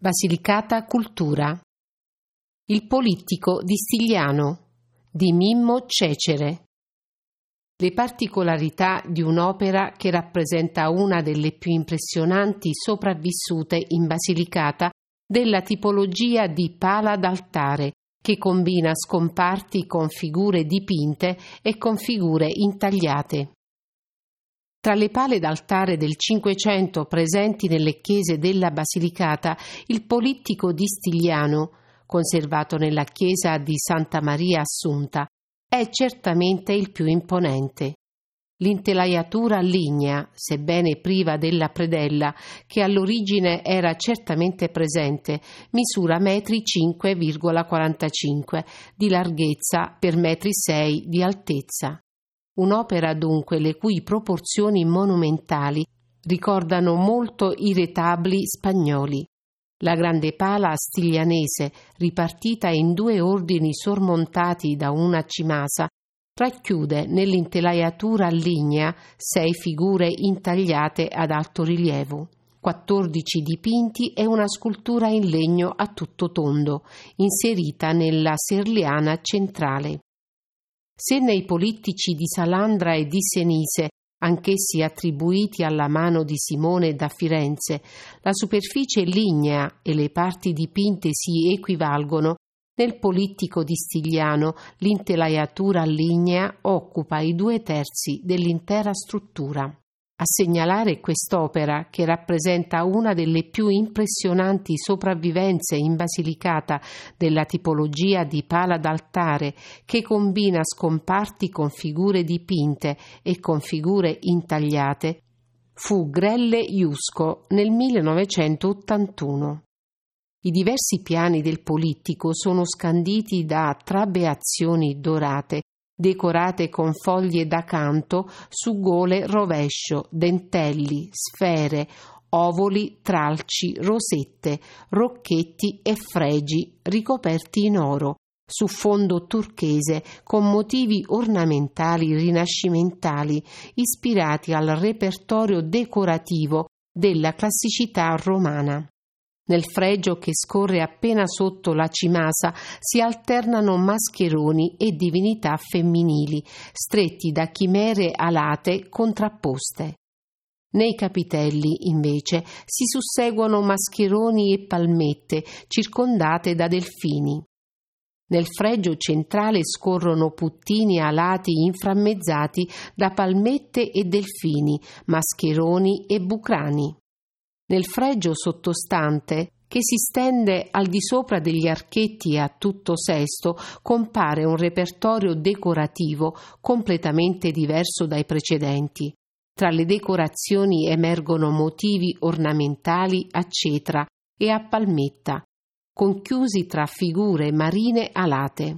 Basilicata Cultura. Il politico di Stigliano di Mimmo Cecere. Le particolarità di un'opera che rappresenta una delle più impressionanti sopravvissute in Basilicata della tipologia di pala d'altare, che combina scomparti con figure dipinte e con figure intagliate. Tra le pale d'altare del Cinquecento presenti nelle chiese della Basilicata, il polittico di Stigliano, conservato nella chiesa di Santa Maria Assunta, è certamente il più imponente. L'intelaiatura lignea, sebbene priva della predella, che all'origine era certamente presente, misura 5,45 m di larghezza per 6 m di altezza. Un'opera dunque le cui proporzioni monumentali ricordano molto i retabli spagnoli. La grande pala stiglianese, ripartita in 2 ordini sormontati da una cimasa, racchiude nell'intelaiatura lignea 6 figure intagliate ad alto rilievo, 14 dipinti e una scultura in legno a tutto tondo, inserita nella serliana centrale. Se nei polittici di Salandra e di Senise, anch'essi attribuiti alla mano di Simone da Firenze, la superficie lignea e le parti dipinte si equivalgono, nel polittico di Stigliano l'intelaiatura lignea occupa i 2/3 dell'intera struttura. A segnalare quest'opera, che rappresenta una delle più impressionanti sopravvivenze in Basilicata della tipologia di pala d'altare, che combina scomparti con figure dipinte e con figure intagliate, fu Grelle Iusco nel 1981. I diversi piani del polittico sono scanditi da trabeazioni dorate, decorate con foglie d'accanto su gole rovescio, dentelli, sfere, ovoli, tralci, rosette, rocchetti e fregi ricoperti in oro, su fondo turchese con motivi ornamentali rinascimentali ispirati al repertorio decorativo della classicità romana. Nel fregio che scorre appena sotto la cimasa si alternano mascheroni e divinità femminili, stretti da chimere alate contrapposte. Nei capitelli, invece, si susseguono mascheroni e palmette circondate da delfini. Nel fregio centrale scorrono puttini alati inframmezzati da palmette e delfini, mascheroni e bucrani. Nel fregio sottostante, che si stende al di sopra degli archetti a tutto sesto, compare un repertorio decorativo completamente diverso dai precedenti. Tra le decorazioni emergono motivi ornamentali a cetra e a palmetta, conchiusi tra figure marine alate.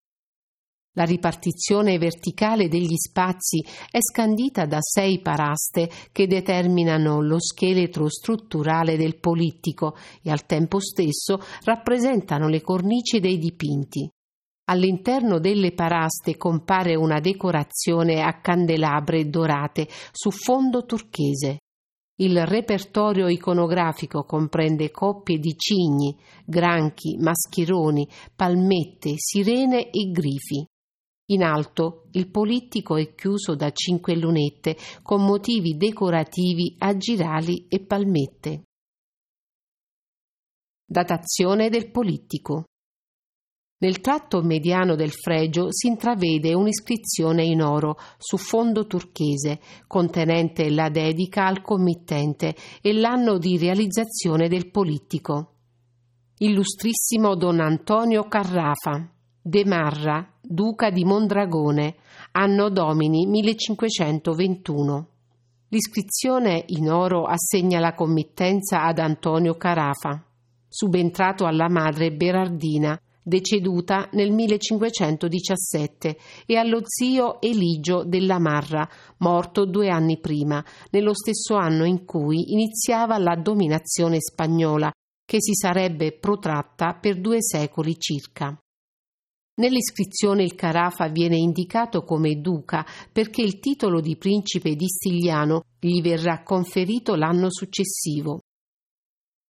La ripartizione verticale degli spazi è scandita da 6 paraste che determinano lo scheletro strutturale del polittico e al tempo stesso rappresentano le cornici dei dipinti. All'interno delle paraste compare una decorazione a candelabre dorate su fondo turchese. Il repertorio iconografico comprende coppie di cigni, granchi, mascheroni, palmette, sirene e grifi. In alto il polittico è chiuso da 5 lunette con motivi decorativi a girali e palmette. Datazione del polittico. Nel tratto mediano del fregio si intravede un'iscrizione in oro su fondo turchese, contenente la dedica al committente e l'anno di realizzazione del polittico. Illustrissimo Don Antonio Carrafa, De Marra, duca di Mondragone, anno domini 1521. L'iscrizione in oro assegna la committenza ad Antonio Carafa, subentrato alla madre Berardina, deceduta nel 1517, e allo zio Eligio della Marra, morto 2 anni prima, nello stesso anno in cui iniziava la dominazione spagnola, che si sarebbe protratta per 2 secoli circa. Nell'iscrizione il Carafa viene indicato come duca perché il titolo di principe di Stigliano gli verrà conferito l'anno successivo.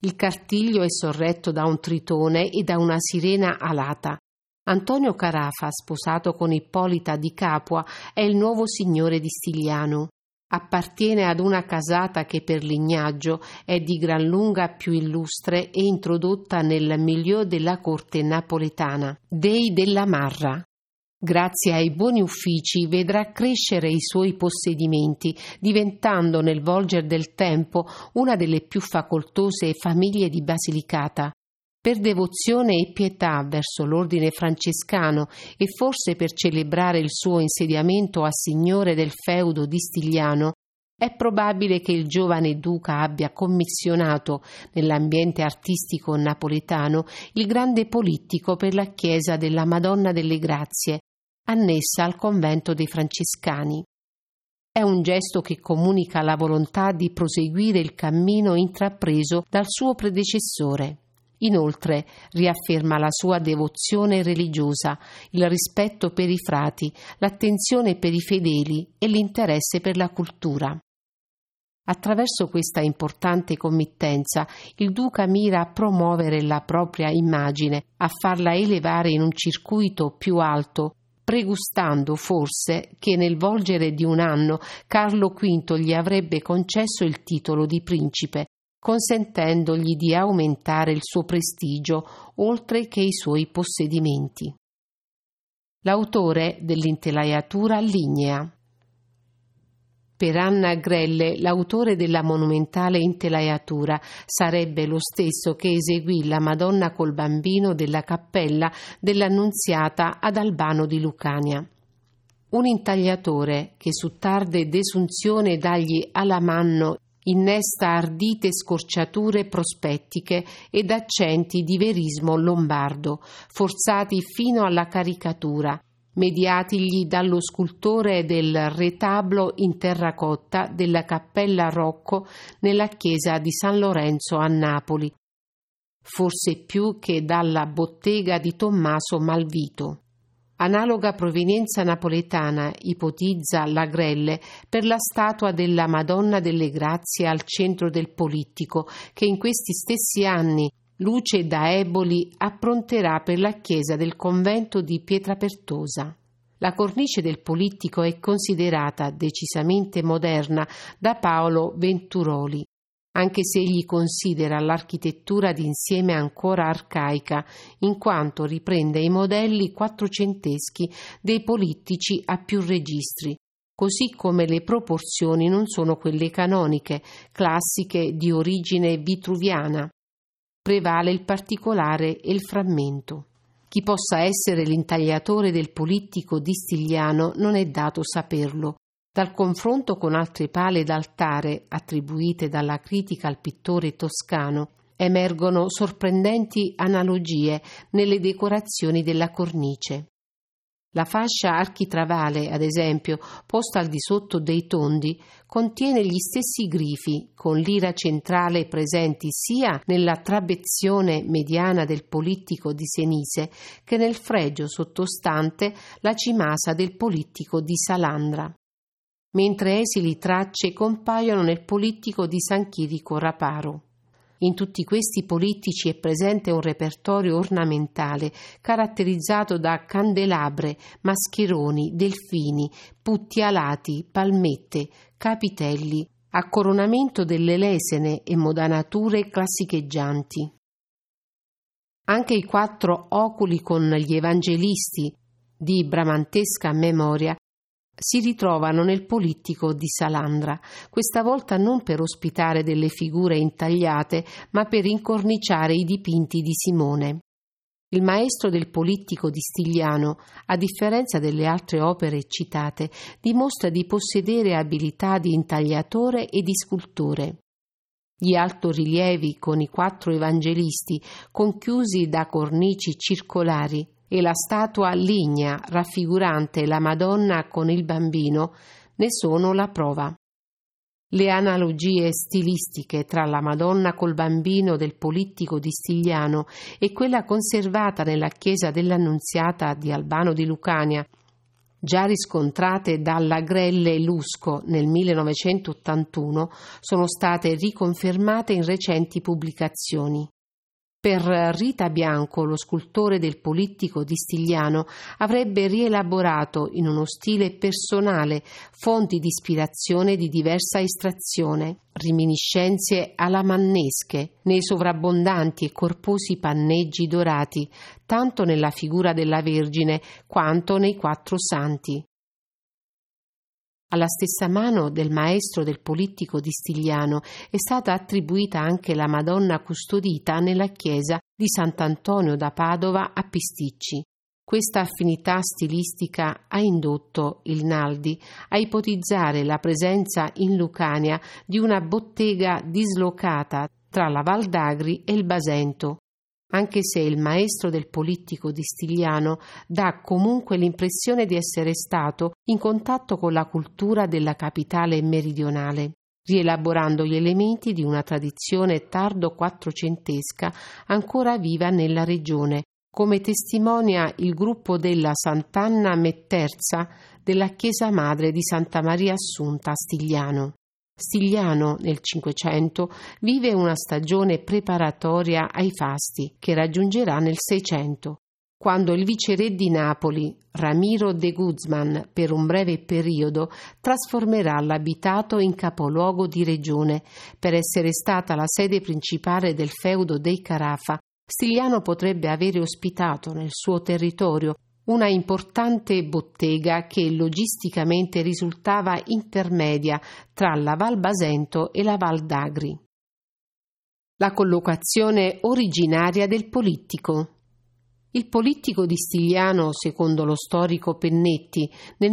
Il cartiglio è sorretto da un tritone e da una sirena alata. Antonio Carafa, sposato con Ippolita di Capua, è il nuovo signore di Stigliano. Appartiene ad una casata che per lignaggio è di gran lunga più illustre e introdotta nel milieu della corte napoletana, dei della Marra. Grazie ai buoni uffici vedrà crescere i suoi possedimenti, diventando nel volger del tempo una delle più facoltose famiglie di Basilicata. Per devozione e pietà verso l'ordine francescano e forse per celebrare il suo insediamento a signore del feudo di Stigliano, è probabile che il giovane duca abbia commissionato nell'ambiente artistico napoletano il grande polittico per la chiesa della Madonna delle Grazie, annessa al convento dei francescani. È un gesto che comunica la volontà di proseguire il cammino intrapreso dal suo predecessore. Inoltre riafferma la sua devozione religiosa, il rispetto per i frati, l'attenzione per i fedeli e l'interesse per la cultura. Attraverso questa importante committenza, il duca mira a promuovere la propria immagine, a farla elevare in un circuito più alto, pregustando forse che nel volgere di un anno Carlo V gli avrebbe concesso il titolo di principe, consentendogli di aumentare il suo prestigio oltre che i suoi possedimenti. L'autore dell'intelaiatura lignea. Per Anna Grelle, l'autore della monumentale intelaiatura sarebbe lo stesso che eseguì la Madonna col Bambino della cappella dell'Annunziata ad Albano di Lucania. Un intagliatore che su tarde desunzione dagli Alamanno innesta ardite scorciature prospettiche ed accenti di verismo lombardo, forzati fino alla caricatura, mediatigli dallo scultore del retablo in terracotta della Cappella Rocco nella chiesa di San Lorenzo a Napoli, forse più che dalla bottega di Tommaso Malvito. Analoga provenienza napoletana ipotizza la Grelle per la statua della Madonna delle Grazie al centro del Polittico, che in questi stessi anni Luce da Eboli appronterà per la chiesa del convento di Pietrapertosa. La cornice del Polittico è considerata decisamente moderna da Paolo Venturoli, anche se egli considera l'architettura d'insieme ancora arcaica, in quanto riprende i modelli quattrocenteschi dei Polittici a più registri, così come le proporzioni non sono quelle canoniche, classiche di origine vitruviana. Prevale il particolare e il frammento. Chi possa essere l'intagliatore del Polittico di Stigliano non è dato saperlo. Dal confronto con altre pale d'altare attribuite dalla critica al pittore toscano emergono sorprendenti analogie nelle decorazioni della cornice. La fascia architravale, ad esempio, posta al di sotto dei tondi, contiene gli stessi grifi, con l'ira centrale presenti sia nella trabezione mediana del Polittico di Senise che nel fregio sottostante la cimasa del Polittico di Salandra, mentre esili tracce compaiono nel Polittico di San Chirico Raparo. In tutti questi Polittici è presente un repertorio ornamentale caratterizzato da candelabre, mascheroni, delfini, putti alati, palmette, capitelli, a coronamento delle lesene e modanature classicheggianti. Anche i 4 oculi con gli evangelisti di bramantesca memoria si ritrovano nel Polittico di Salandra, questa volta non per ospitare delle figure intagliate, ma per incorniciare i dipinti di Simone. Il maestro del Polittico di Stigliano, a differenza delle altre opere citate, dimostra di possedere abilità di intagliatore e di scultore. Gli altorilievi con i 4 evangelisti, conchiusi da cornici circolari, e la statua lignea raffigurante la Madonna con il Bambino ne sono la prova. Le analogie stilistiche tra la Madonna col Bambino del Polittico di Stigliano e quella conservata nella chiesa dell'Annunziata di Albano di Lucania già riscontrate dalla Grelle Lusco nel 1981, sono state riconfermate in recenti pubblicazioni. Per Rita Bianco, lo scultore del Polittico di Stigliano avrebbe rielaborato in uno stile personale fonti di ispirazione di diversa estrazione, reminiscenze alamannesche nei sovrabbondanti e corposi panneggi dorati, tanto nella figura della Vergine quanto nei quattro santi. Alla stessa mano del maestro del Polittico di Stigliano è stata attribuita anche la Madonna custodita nella chiesa di Sant'Antonio da Padova a Pisticci. Questa affinità stilistica ha indotto il Naldi a ipotizzare la presenza in Lucania di una bottega dislocata tra la Val d'Agri e il Basento, anche se il maestro del Polittico di Stigliano dà comunque l'impressione di essere stato in contatto con la cultura della capitale meridionale, rielaborando gli elementi di una tradizione tardo-quattrocentesca ancora viva nella regione, come testimonia il gruppo della Sant'Anna Metterza della chiesa madre di Santa Maria Assunta a Stigliano. Stigliano nel Cinquecento vive una stagione preparatoria ai fasti che raggiungerà nel Seicento, quando il viceré di Napoli, Ramiro de Guzman, per un breve periodo trasformerà l'abitato in capoluogo di regione. Per essere stata la sede principale del feudo dei Carafa, Stigliano potrebbe avere ospitato nel suo territorio una importante bottega che logisticamente risultava intermedia tra la Val Basento e la Val d'Agri. La collocazione originaria del Polittico. Il Polittico di Stigliano, secondo lo storico Pennetti, nel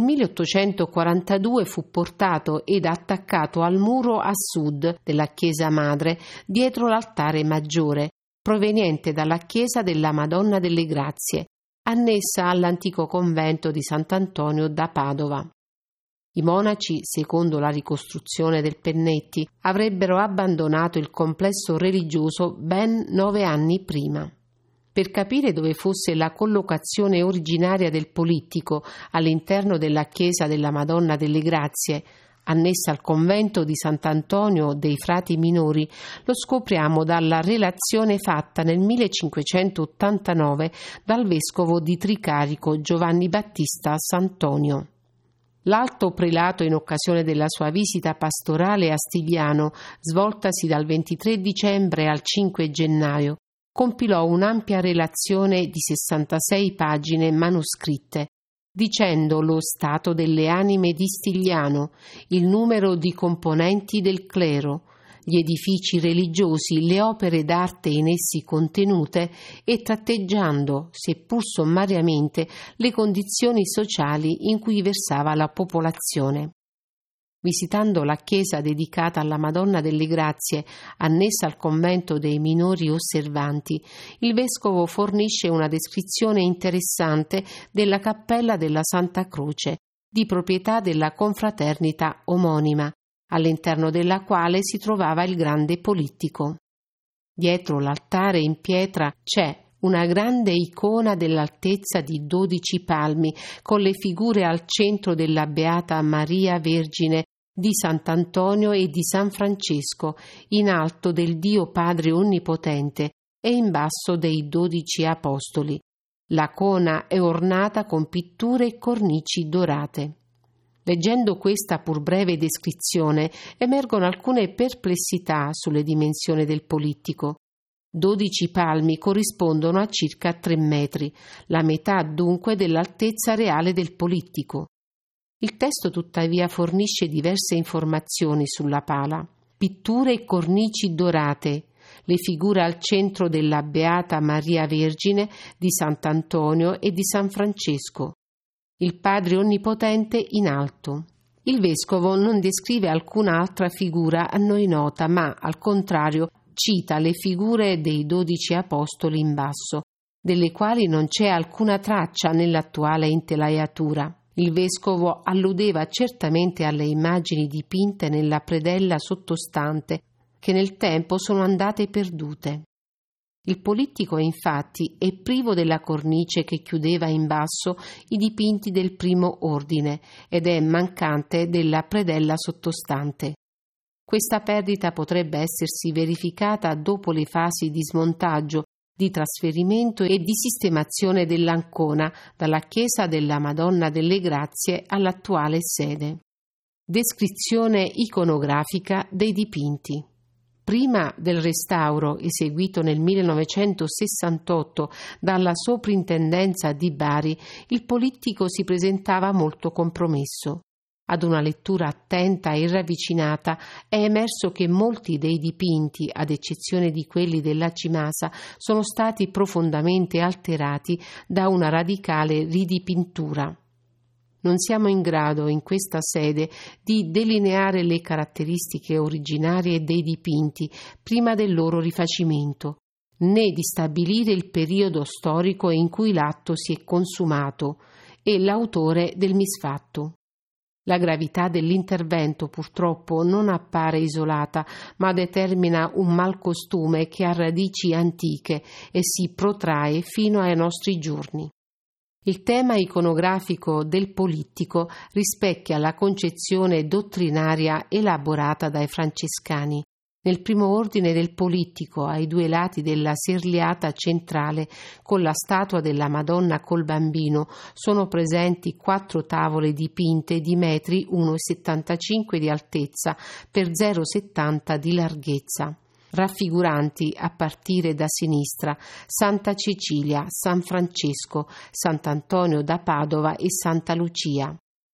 1842 fu portato ed attaccato al muro a sud della chiesa madre, dietro l'altare maggiore, proveniente dalla chiesa della Madonna delle Grazie, annessa all'antico convento di Sant'Antonio da Padova. I monaci, secondo la ricostruzione del Pennetti, avrebbero abbandonato il complesso religioso ben 9 anni prima. Per capire dove fosse la collocazione originaria del Polittico all'interno della chiesa della Madonna delle Grazie, annessa al convento di Sant'Antonio dei Frati Minori, lo scopriamo dalla relazione fatta nel 1589 dal vescovo di Tricarico Giovanni Battista Sant'Onio. L'alto prelato, in occasione della sua visita pastorale a Stigliano, svoltasi dal 23 dicembre al 5 gennaio, compilò un'ampia relazione di 66 pagine manoscritte, dicendo lo stato delle anime di Stigliano, il numero di componenti del clero, gli edifici religiosi, le opere d'arte in essi contenute e tratteggiando, seppur sommariamente, le condizioni sociali in cui versava la popolazione. Visitando la chiesa dedicata alla Madonna delle Grazie, annessa al convento dei minori osservanti, il vescovo fornisce una descrizione interessante della cappella della Santa Croce, di proprietà della confraternita omonima, all'interno della quale si trovava il grande Polittico. Dietro l'altare in pietra c'è una grande icona dell'altezza di 12 palmi, con le figure al centro della Beata Maria Vergine, di Sant'Antonio e di San Francesco, in alto del Dio Padre Onnipotente e in basso dei 12 Apostoli. La cona è ornata con pitture e cornici dorate. Leggendo questa pur breve descrizione emergono alcune perplessità sulle dimensioni del Polittico. 12 palmi corrispondono a circa 3 metri, la metà dunque dell'altezza reale del Polittico. Il testo tuttavia fornisce diverse informazioni sulla pala: pitture e cornici dorate, le figure al centro della Beata Maria Vergine, di Sant'Antonio e di San Francesco, il Padre Onnipotente in alto. Il vescovo non descrive alcun'altra figura a noi nota, ma al contrario cita le figure dei 12 apostoli in basso, delle quali non c'è alcuna traccia nell'attuale intelaiatura. Il vescovo alludeva certamente alle immagini dipinte nella predella sottostante, che nel tempo sono andate perdute. Il Polittico, infatti, è privo della cornice che chiudeva in basso i dipinti del primo ordine ed è mancante della predella sottostante. Questa perdita potrebbe essersi verificata dopo le fasi di smontaggio, di trasferimento e di sistemazione dell'Ancona dalla chiesa della Madonna delle Grazie all'attuale sede. Descrizione iconografica dei dipinti. Prima del restauro, eseguito nel 1968 dalla Soprintendenza di Bari, il Polittico si presentava molto compromesso. Ad una lettura attenta e ravvicinata è emerso che molti dei dipinti, ad eccezione di quelli della Cimasa, sono stati profondamente alterati da una radicale ridipintura. Non siamo in grado in questa sede di delineare le caratteristiche originarie dei dipinti prima del loro rifacimento, né di stabilire il periodo storico in cui l'atto si è consumato e l'autore del misfatto. La gravità dell'intervento purtroppo non appare isolata, ma determina un malcostume che ha radici antiche e si protrae fino ai nostri giorni. Il tema iconografico del Polittico rispecchia la concezione dottrinaria elaborata dai francescani. Nel primo ordine del Polittico, ai due lati della serliata centrale, con la statua della Madonna col Bambino, sono presenti 4 tavole dipinte di metri 1,75 di altezza per 0,70 di larghezza, raffiguranti, a partire da sinistra, Santa Cecilia, San Francesco, Sant'Antonio da Padova e Santa Lucia.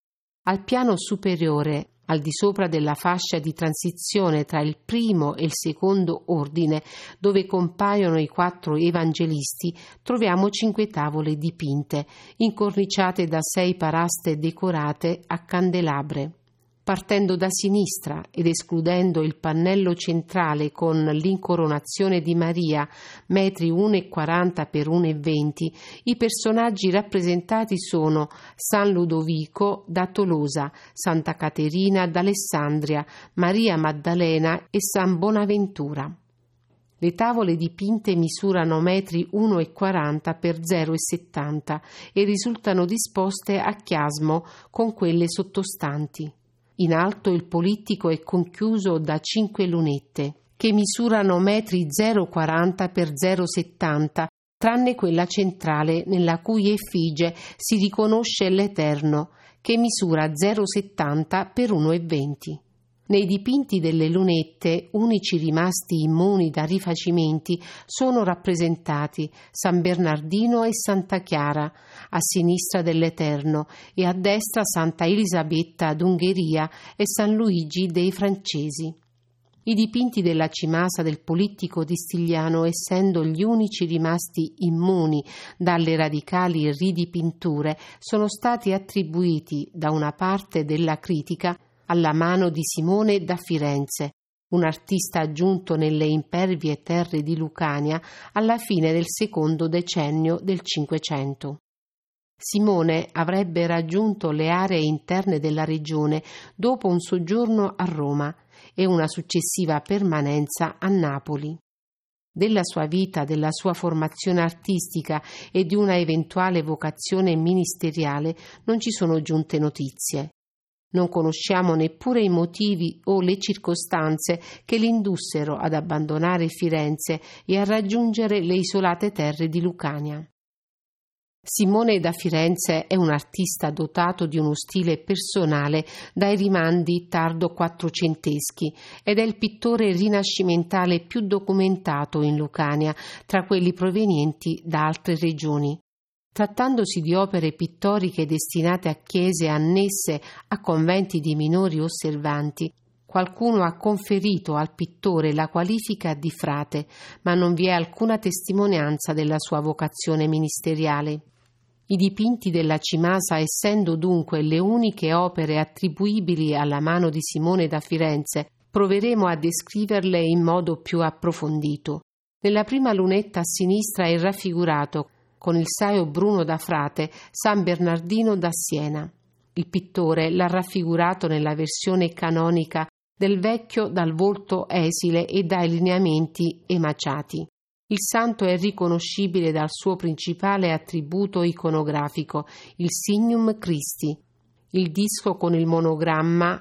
Al piano superiore, al di sopra della fascia di transizione tra il primo e il secondo ordine, dove compaiono i 4 evangelisti, troviamo 5 tavole dipinte, incorniciate da 6 paraste decorate a candelabre. Partendo da sinistra ed escludendo il pannello centrale con l'incoronazione di Maria, metri 1,40 per 1,20, i personaggi rappresentati sono San Ludovico da Tolosa, Santa Caterina d'Alessandria, Maria Maddalena e San Bonaventura. Le tavole dipinte misurano metri 1,40 per 0,70 e risultano disposte a chiasmo con quelle sottostanti. In alto il Polittico è conchiuso da 5 lunette, che misurano metri 0,40 per 0,70, tranne quella centrale nella cui effigie si riconosce l'Eterno, che misura 0,70 per 1,20. Nei dipinti delle lunette, unici rimasti immuni da rifacimenti, sono rappresentati San Bernardino e Santa Chiara, a sinistra dell'Eterno, e a destra Santa Elisabetta d'Ungheria e San Luigi dei Francesi. I dipinti della Cimasa del Polittico di Stigliano, essendo gli unici rimasti immuni dalle radicali ridipinture, sono stati attribuiti da una parte della critica alla mano di Simone da Firenze, un artista aggiunto nelle impervie terre di Lucania alla fine del secondo decennio del Cinquecento. Simone avrebbe raggiunto le aree interne della regione dopo un soggiorno a Roma e una successiva permanenza a Napoli. Della sua vita, della sua formazione artistica e di una eventuale vocazione ministeriale non ci sono giunte notizie. Non conosciamo neppure i motivi o le circostanze che l'indussero ad abbandonare Firenze e a raggiungere le isolate terre di Lucania. Simone da Firenze è un artista dotato di uno stile personale dai rimandi tardo quattrocenteschi ed è il pittore rinascimentale più documentato in Lucania tra quelli provenienti da altre regioni. Trattandosi di opere pittoriche destinate a chiese annesse a conventi di minori osservanti, qualcuno ha conferito al pittore la qualifica di frate, ma non vi è alcuna testimonianza della sua vocazione ministeriale. I dipinti della Cimasa, essendo dunque le uniche opere attribuibili alla mano di Simone da Firenze, proveremo a descriverle in modo più approfondito. Nella prima lunetta a sinistra è raffigurato con il saio bruno da frate San Bernardino da Siena. Il pittore l'ha raffigurato nella versione canonica del vecchio dal volto esile e dai lineamenti emaciati. Il santo è riconoscibile dal suo principale attributo iconografico, il Signum Christi, il disco con il monogramma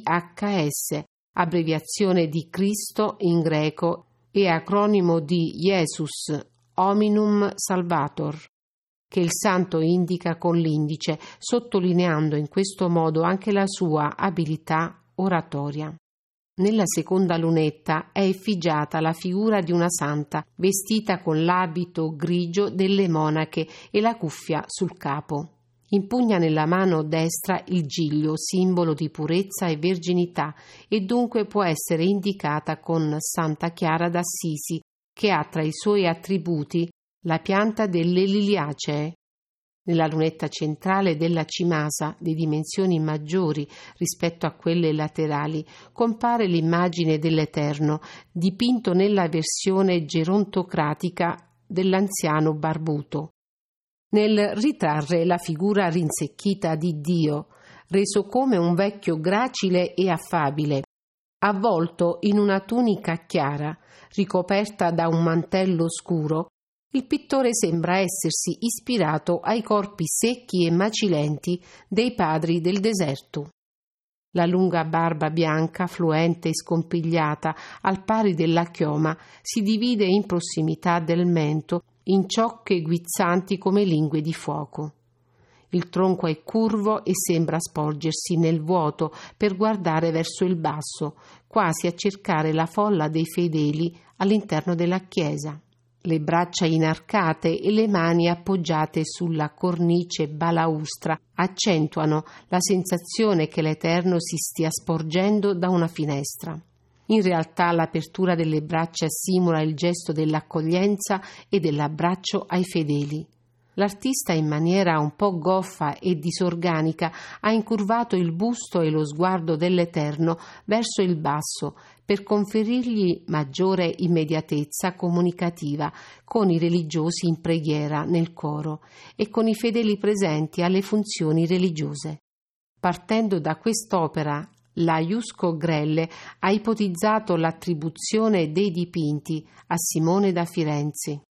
IHS, abbreviazione di Cristo in greco e acronimo di Jesus, Hominum Salvator, che il santo indica con l'indice, sottolineando in questo modo anche la sua abilità oratoria. Nella seconda lunetta è effigiata la figura di una santa, vestita con l'abito grigio delle monache e la cuffia sul capo. Impugna nella mano destra il giglio, simbolo di purezza e verginità, e dunque può essere indicata con Santa Chiara d'Assisi, che ha tra i suoi attributi la pianta delle liliacee. Nella lunetta centrale della cimasa, di dimensioni maggiori rispetto a quelle laterali, compare l'immagine dell'Eterno, dipinto nella versione gerontocratica dell'anziano barbuto. Nel ritrarre la figura rinsecchita di Dio, reso come un vecchio gracile e affabile, avvolto in una tunica chiara, ricoperta da un mantello scuro, il pittore sembra essersi ispirato ai corpi secchi e macilenti dei padri del deserto. La lunga barba bianca, fluente e scompigliata, al pari della chioma, si divide in prossimità del mento in ciocche guizzanti come lingue di fuoco. Il tronco è curvo e sembra sporgersi nel vuoto per guardare verso il basso, quasi a cercare la folla dei fedeli all'interno della chiesa. Le braccia inarcate e le mani appoggiate sulla cornice balaustra accentuano la sensazione che l'Eterno si stia sporgendo da una finestra. In realtà l'apertura delle braccia simula il gesto dell'accoglienza e dell'abbraccio ai fedeli. L'artista, in maniera un po' goffa e disorganica, ha incurvato il busto e lo sguardo dell'Eterno verso il basso per conferirgli maggiore immediatezza comunicativa con i religiosi in preghiera nel coro e con i fedeli presenti alle funzioni religiose. Partendo da quest'opera, Laiusco Grelle ha ipotizzato l'attribuzione dei dipinti a Simone da Firenze.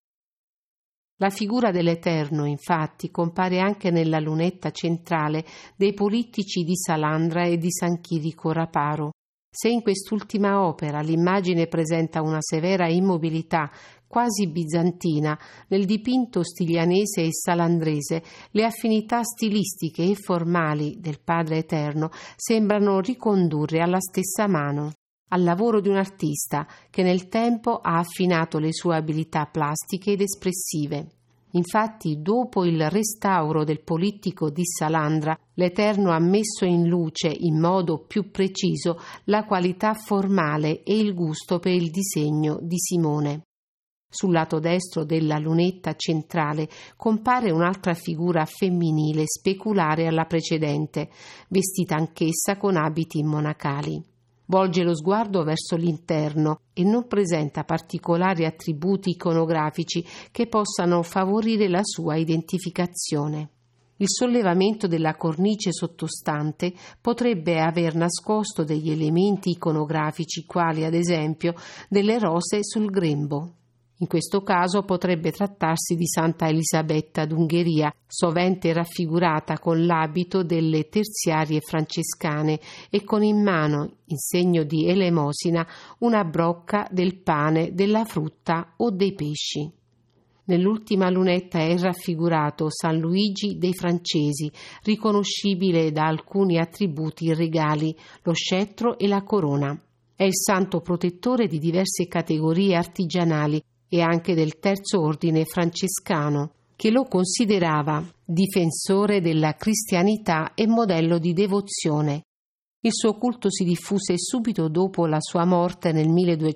La figura dell'Eterno, infatti, compare anche nella lunetta centrale dei Polittici di Salandra e di San Chirico Raparo. Se in quest'ultima opera l'immagine presenta una severa immobilità quasi bizantina, nel dipinto stiglianese e salandrese le affinità stilistiche e formali del Padre Eterno sembrano ricondurre alla stessa mano, al lavoro di un artista che nel tempo ha affinato le sue abilità plastiche ed espressive. Infatti, dopo il restauro del Polittico di Salandra, l'Eterno ha messo in luce in modo più preciso la qualità formale e il gusto per il disegno di Simone. Sul lato destro della lunetta centrale compare un'altra figura femminile speculare alla precedente, vestita anch'essa con abiti monacali. Volge lo sguardo verso l'interno e non presenta particolari attributi iconografici che possano favorire la sua identificazione. Il sollevamento della cornice sottostante potrebbe aver nascosto degli elementi iconografici quali, ad esempio, delle rose sul grembo. In questo caso potrebbe trattarsi di Santa Elisabetta d'Ungheria, sovente raffigurata con l'abito delle terziarie francescane e con in mano, in segno di elemosina, una brocca del pane, della frutta o dei pesci. Nell'ultima lunetta è raffigurato San Luigi dei Francesi, riconoscibile da alcuni attributi regali, lo scettro e la corona. È il santo protettore di diverse categorie artigianali e anche del terzo ordine francescano, che lo considerava difensore della cristianità e modello di devozione. Il suo culto si diffuse subito dopo la sua morte nel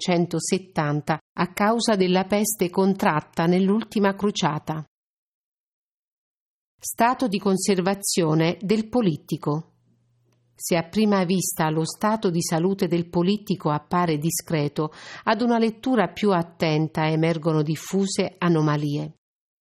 1270 a causa della peste contratta nell'ultima crociata. Stato di conservazione del Polittico. Se a prima vista lo stato di salute del Polittico appare discreto, ad una lettura più attenta emergono diffuse anomalie.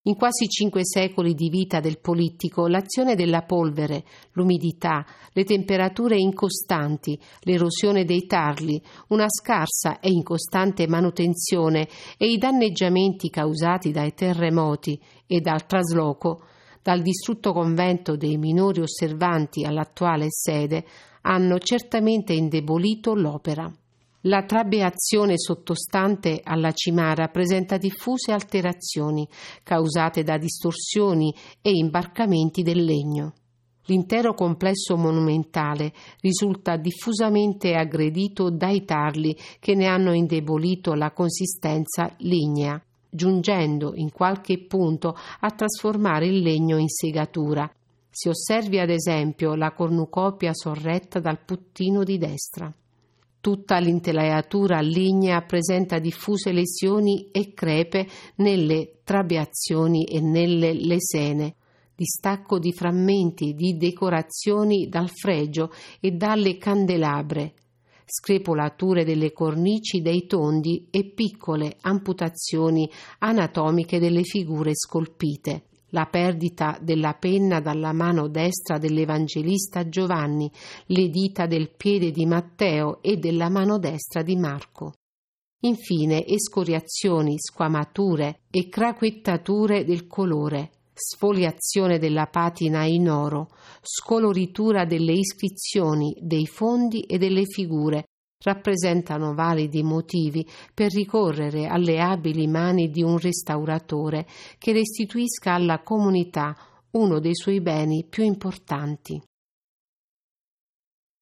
In quasi 5 secoli di vita del polittico, l'azione della polvere, l'umidità, le temperature incostanti, l'erosione dei tarli, una scarsa e incostante manutenzione e i danneggiamenti causati dai terremoti e dal trasloco, dal distrutto convento dei minori osservanti all'attuale sede, hanno certamente indebolito l'opera. La trabeazione sottostante alla cimara presenta diffuse alterazioni causate da distorsioni e imbarcamenti del legno. L'intero complesso monumentale risulta diffusamente aggredito dai tarli che ne hanno indebolito la consistenza lignea, giungendo in qualche punto a trasformare il legno in segatura. Si osservi ad esempio la cornucopia sorretta dal puttino di destra. Tutta l'intelaiatura lignea presenta diffuse lesioni e crepe nelle trabeazioni e nelle lesene, distacco di frammenti di decorazioni dal fregio e dalle candelabre, screpolature delle cornici dei tondi e piccole amputazioni anatomiche delle figure scolpite. La perdita della penna dalla mano destra dell'Evangelista Giovanni, le dita del piede di Matteo e della mano destra di Marco. Infine escoriazioni, squamature e craquettature del colore, sfoliazione della patina in oro, scoloritura delle iscrizioni, dei fondi e delle figure, rappresentano validi motivi per ricorrere alle abili mani di un restauratore che restituisca alla comunità uno dei suoi beni più importanti.